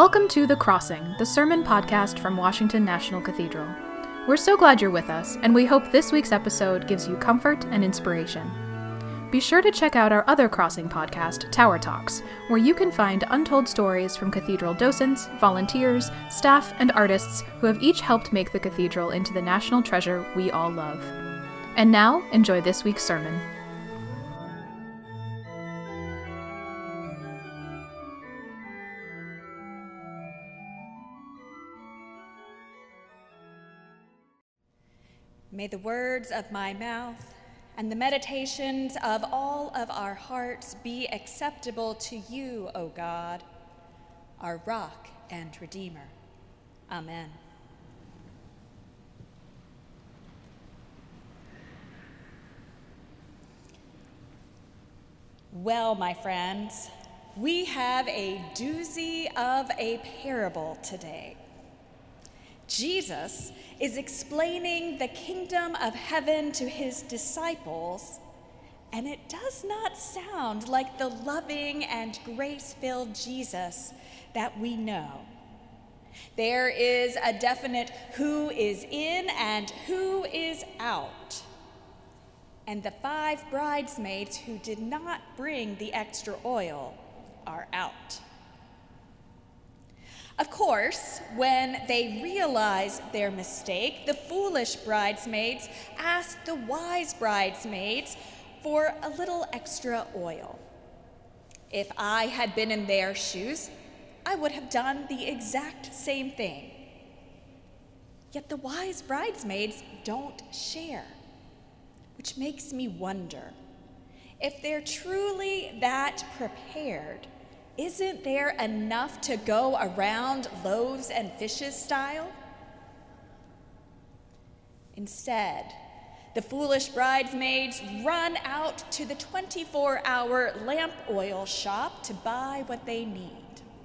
Welcome to The Crossing, the sermon podcast from Washington National Cathedral. We're so glad you're with us, and we hope this week's episode gives you comfort and inspiration. Be sure to check out our other Crossing podcast, Tower Talks, where you can find untold stories from cathedral docents, volunteers, staff, and artists who have each helped make the cathedral into the national treasure we all love. And now, enjoy this week's sermon. May the words of my mouth and the meditations of all of our hearts be acceptable to you, O God, our rock and redeemer. Amen. Well, my friends, we have a doozy of a parable today. Jesus is explaining the kingdom of heaven to his disciples, and it does not sound like the loving and grace-filled Jesus that we know. There is a definite who is in and who is out. And the 5 bridesmaids who did not bring the extra oil are out. Of course, when they realize their mistake, the foolish bridesmaids ask the wise bridesmaids for a little extra oil. If I had been in their shoes, I would have done the exact same thing. Yet the wise bridesmaids don't share, which makes me wonder, if they're truly that prepared, isn't there enough to go around loaves and fishes style? Instead, the foolish bridesmaids run out to the 24-hour lamp oil shop to buy what they need.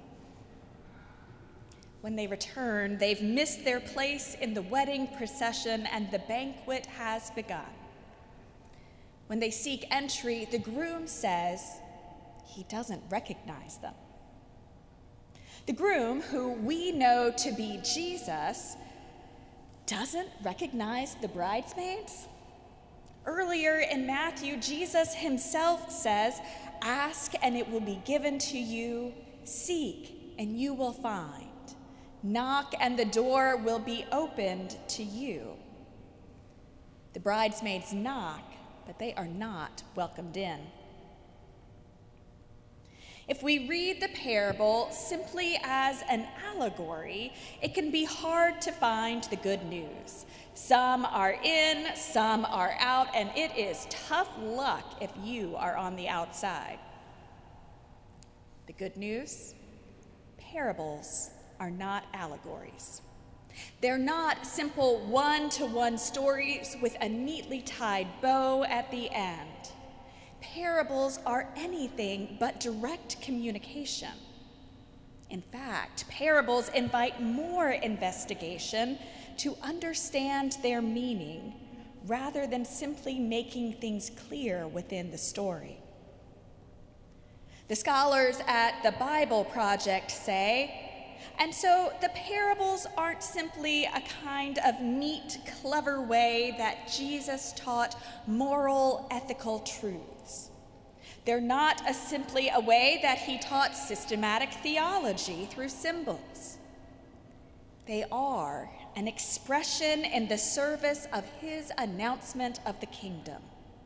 When they return, they've missed their place in the wedding procession and the banquet has begun. When they seek entry, the groom says he doesn't recognize them. The groom, who we know to be Jesus, doesn't recognize the bridesmaids. Earlier in Matthew, Jesus himself says, "Ask and it will be given to you, seek and you will find, knock and the door will be opened to you." The bridesmaids knock, but they are not welcomed in. If we read the parable simply as an allegory, it can be hard to find the good news. Some are in, some are out, and it is tough luck if you are on the outside. The good news? Parables are not allegories. They're not simple one-to-one stories with a neatly tied bow at the end. Parables are anything but direct communication. In fact, parables invite more investigation to understand their meaning rather than simply making things clear within the story. The scholars at the Bible Project say, and so the parables aren't simply a kind of neat, clever way that Jesus taught moral, ethical truths. They're not simply a way that he taught systematic theology through symbols. They are an expression in the service of his announcement of the kingdom.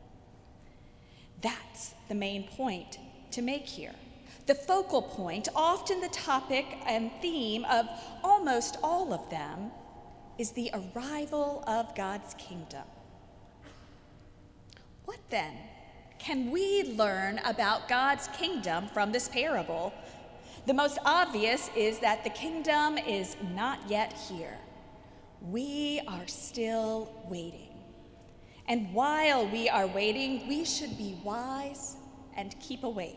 That's the main point to make here. The focal point, often the topic and theme of almost all of them, is the arrival of God's kingdom. What then can we learn about God's kingdom from this parable? The most obvious is that the kingdom is not yet here. We are still waiting. And while we are waiting, we should be wise and keep awake.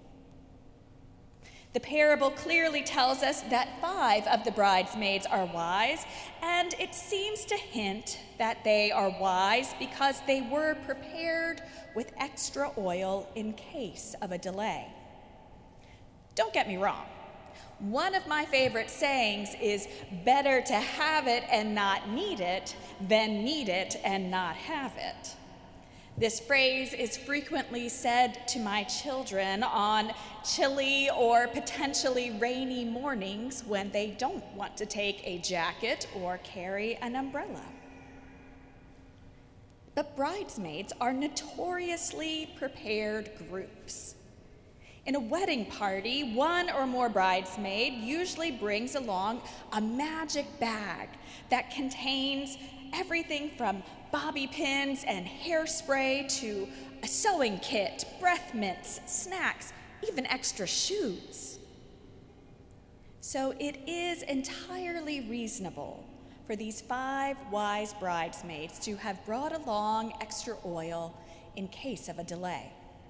The parable clearly tells us that 5 of the bridesmaids are wise, and it seems to hint that they are wise because they were prepared with extra oil in case of a delay. Don't get me wrong. One of my favorite sayings is, better to have it and not need it than need it and not have it. This phrase is frequently said to my children on chilly or potentially rainy mornings when they don't want to take a jacket or carry an umbrella. But bridesmaids are notoriously prepared groups. In a wedding party, one or more bridesmaid usually brings along a magic bag that contains everything from bobby pins and hairspray to a sewing kit, breath mints, snacks, even extra shoes. So it is entirely reasonable for these 5 wise bridesmaids to have brought along extra oil in case of a delay.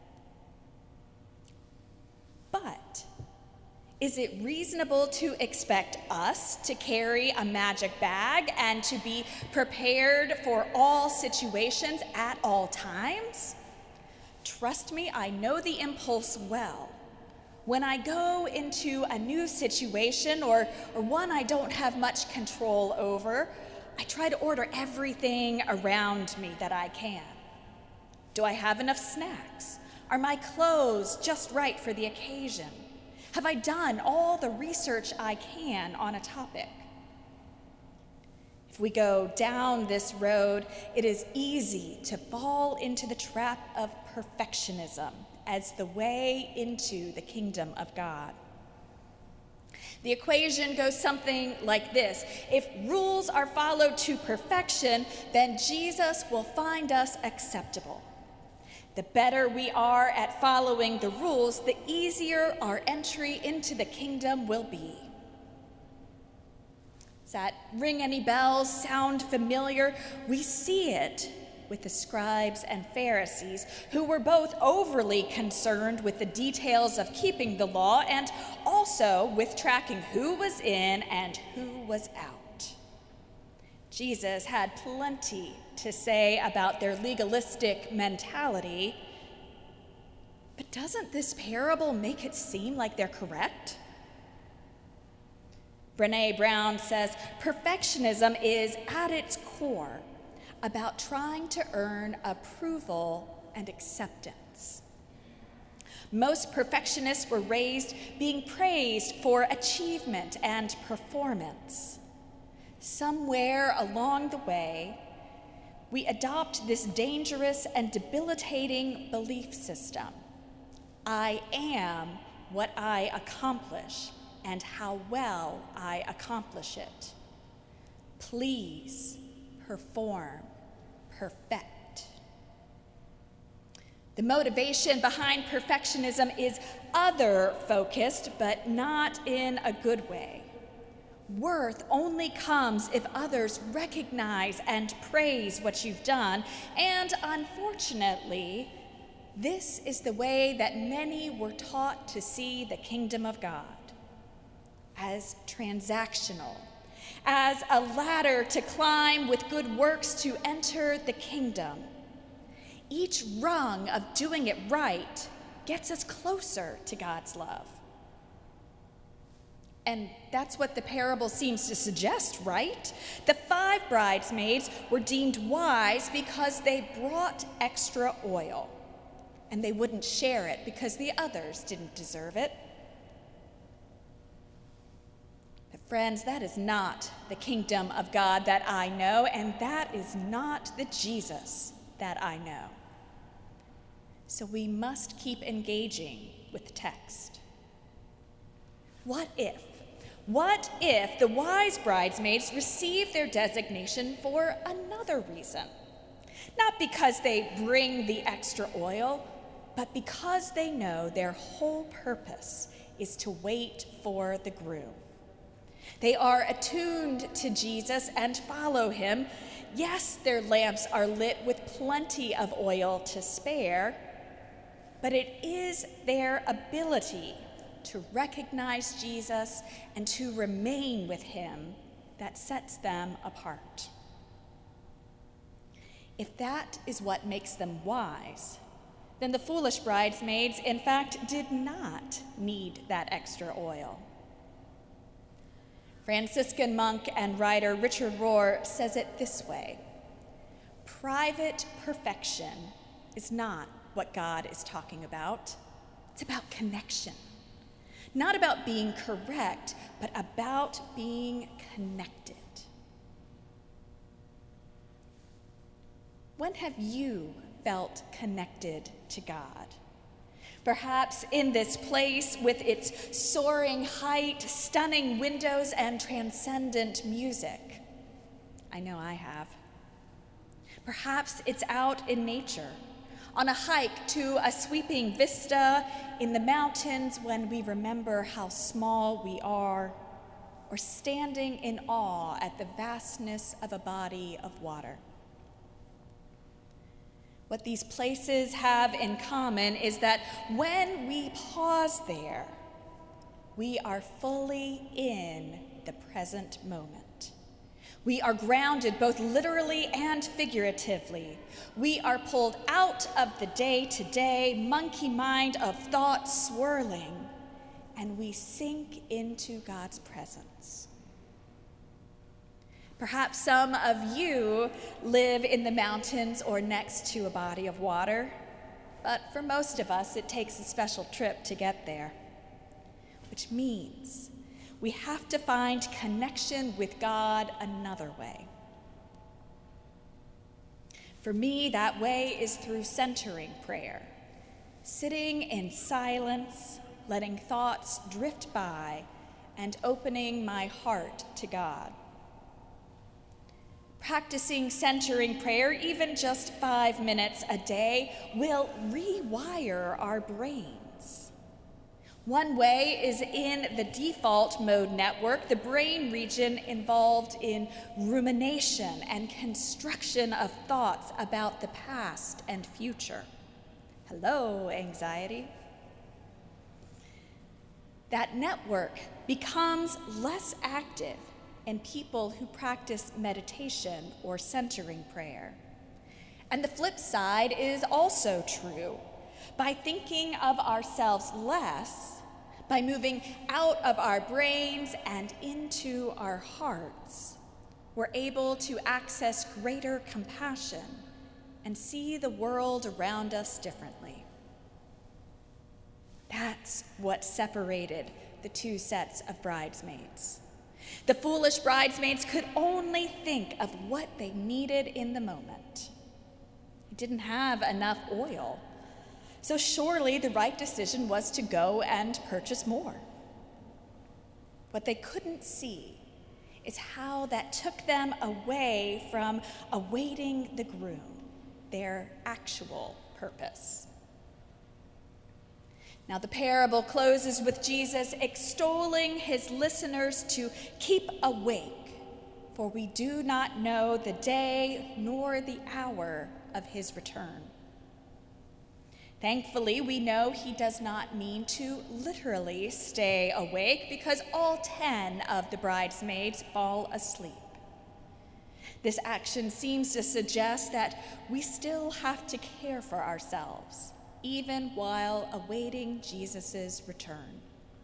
But is it reasonable to expect us to carry a magic bag and to be prepared for all situations at all times? Trust me, I know the impulse well. When I go into a new situation or one I don't have much control over, I try to order everything around me that I can. Do I have enough snacks? Are my clothes just right for the occasion? Have I done all the research I can on a topic? If we go down this road, it is easy to fall into the trap of perfectionism as the way into the kingdom of God. The equation goes something like this. If rules are followed to perfection, then Jesus will find us acceptable. The better we are at following the rules, the easier our entry into the kingdom will be. Does that ring any bells? Sound familiar? We see it with the scribes and Pharisees, who were both overly concerned with the details of keeping the law and also with tracking who was in and who was out. Jesus had plenty to say about their legalistic mentality, but doesn't this parable make it seem like they're correct? Brené Brown says, perfectionism is at its core about trying to earn approval and acceptance. Most perfectionists were raised being praised for achievement and performance. Somewhere along the way, we adopt this dangerous and debilitating belief system. I am what I accomplish and how well I accomplish it. Please perform, perfect. The motivation behind perfectionism is other-focused, but not in a good way. Worth only comes if others recognize and praise what you've done, and unfortunately, this is the way that many were taught to see the kingdom of God, as transactional, as a ladder to climb with good works to enter the kingdom. Each rung of doing it right gets us closer to God's love. And that's what the parable seems to suggest, right? The 5 bridesmaids were deemed wise because they brought extra oil, and they wouldn't share it because the others didn't deserve it. But friends, that is not the kingdom of God that I know, and that is not the Jesus that I know. So we must keep engaging with the text. What if the wise bridesmaids receive their designation for another reason? Not because they bring the extra oil, but because they know their whole purpose is to wait for the groom. They are attuned to Jesus and follow him. Yes, their lamps are lit with plenty of oil to spare, but it is their ability to recognize Jesus and to remain with him that sets them apart. If that is what makes them wise, then the foolish bridesmaids, in fact, did not need that extra oil. Franciscan monk and writer Richard Rohr says it this way: private perfection is not what God is talking about. It's about connection. Not about being correct, but about being connected. When have you felt connected to God? Perhaps in this place with its soaring height, stunning windows, and transcendent music. I know I have. Perhaps it's out in nature, on a hike to a sweeping vista in the mountains when we remember how small we are, or standing in awe at the vastness of a body of water. What these places have in common is that when we pause there, we are fully in the present moment. We are grounded both literally and figuratively. We are pulled out of the day-to-day monkey mind of thought swirling, and we sink into God's presence. Perhaps some of you live in the mountains or next to a body of water, but for most of us, it takes a special trip to get there, which means we have to find connection with God another way. For me, that way is through centering prayer, sitting in silence, letting thoughts drift by, and opening my heart to God. Practicing centering prayer, even just 5 minutes a day, will rewire our brains. One way is in the default mode network, the brain region involved in rumination and construction of thoughts about the past and future. Hello, anxiety. That network becomes less active in people who practice meditation or centering prayer. And the flip side is also true. By thinking of ourselves less, by moving out of our brains and into our hearts, we're able to access greater compassion and see the world around us differently. That's what separated the two sets of bridesmaids. The foolish bridesmaids could only think of what they needed in the moment. They didn't have enough oil, so surely the right decision was to go and purchase more. What they couldn't see is how that took them away from awaiting the groom, their actual purpose. Now, the parable closes with Jesus extolling his listeners to keep awake, for we do not know the day nor the hour of his return. Thankfully, we know he does not mean to literally stay awake, because all 10 of the bridesmaids fall asleep. This action seems to suggest that we still have to care for ourselves, even while awaiting Jesus' return.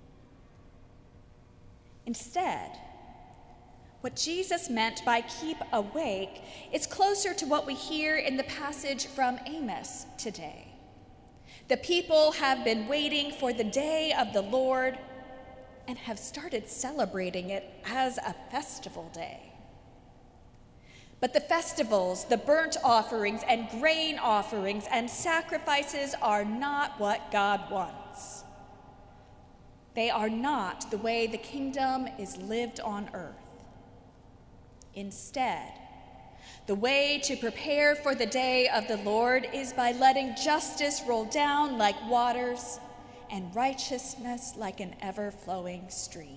Instead, what Jesus meant by keep awake is closer to what we hear in the passage from Amos today. The people have been waiting for the day of the Lord and have started celebrating it as a festival day. But the festivals, the burnt offerings and grain offerings and sacrifices are not what God wants. They are not the way the kingdom is lived on earth. Instead, the way to prepare for the day of the Lord is by letting justice roll down like waters and righteousness like an ever-flowing stream.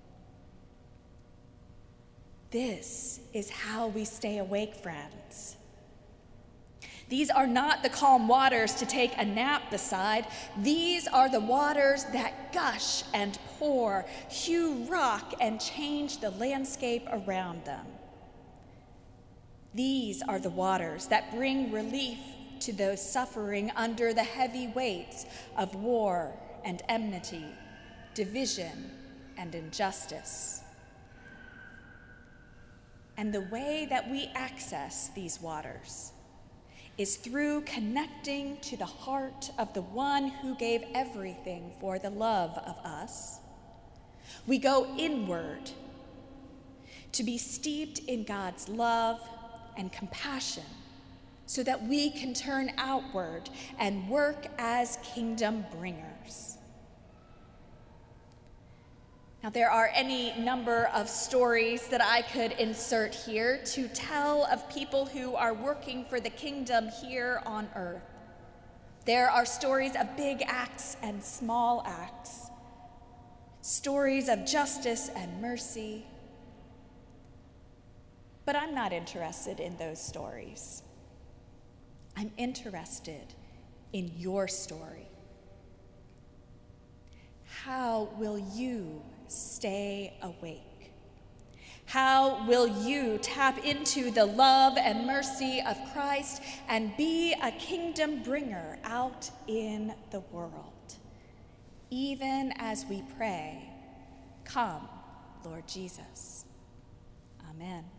This is how we stay awake, friends. These are not the calm waters to take a nap beside. These are the waters that gush and pour, hew rock, and change the landscape around them. These are the waters that bring relief to those suffering under the heavy weights of war and enmity, division and injustice. And the way that we access these waters is through connecting to the heart of the one who gave everything for the love of us. We go inward to be steeped in God's love and compassion so that we can turn outward and work as kingdom bringers. Now, there are any number of stories that I could insert here to tell of people who are working for the kingdom here on earth. There are stories of big acts and small acts, stories of justice and mercy. But I'm not interested in those stories. I'm interested in your story. How will you stay awake? How will you tap into the love and mercy of Christ and be a kingdom bringer out in the world, even as we pray, "Come, Lord Jesus." Amen.